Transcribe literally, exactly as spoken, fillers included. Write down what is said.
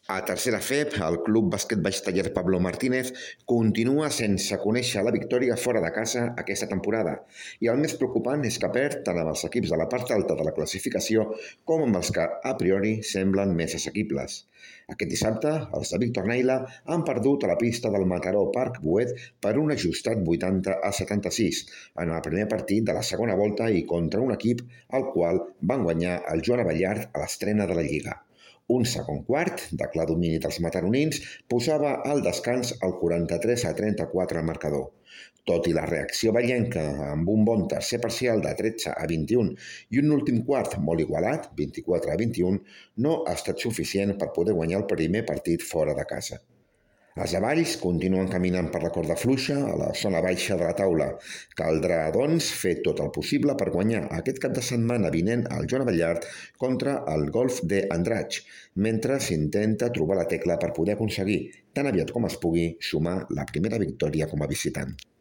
A tercera F E P, el Club Bàsquet Baix Taller Pablo Martínez continua sense conèixer la victòria fora de casa aquesta temporada. I el més preocupant és que perd tant amb els equips de la part alta de la classificació com amb els que a priori semblen més assequibles. Aquest dissabte, els de Víctor Naila han perdut a la pista del Mataró Parc Boet per un ajustat vuitanta a setanta-sis en el primer partit de la segona volta i contra un equip al qual van guanyar el Joan Abellart a l'estrena de la Lliga. Un segon quart, de clar domini dels mataronins, posava al descans el quaranta-tres a trenta-quatre al marcador. Tot i la reacció vallenca amb un bon tercer parcial de tretze a vint-i-un i un últim quart molt igualat, vint-i-quatre a vint-i-un, no ha estat suficient per poder guanyar el primer partit fora de casa. Els avalls continuen caminant per la corda fluixa a la zona baixa de la taula. Caldrà, doncs, fer tot el possible per guanyar aquest cap de setmana vinent al Joan Abellart contra el Golf de Andratx, mentre s'intenta trobar la tecla per poder aconseguir, tan aviat com es pugui, sumar la primera victòria com a visitant.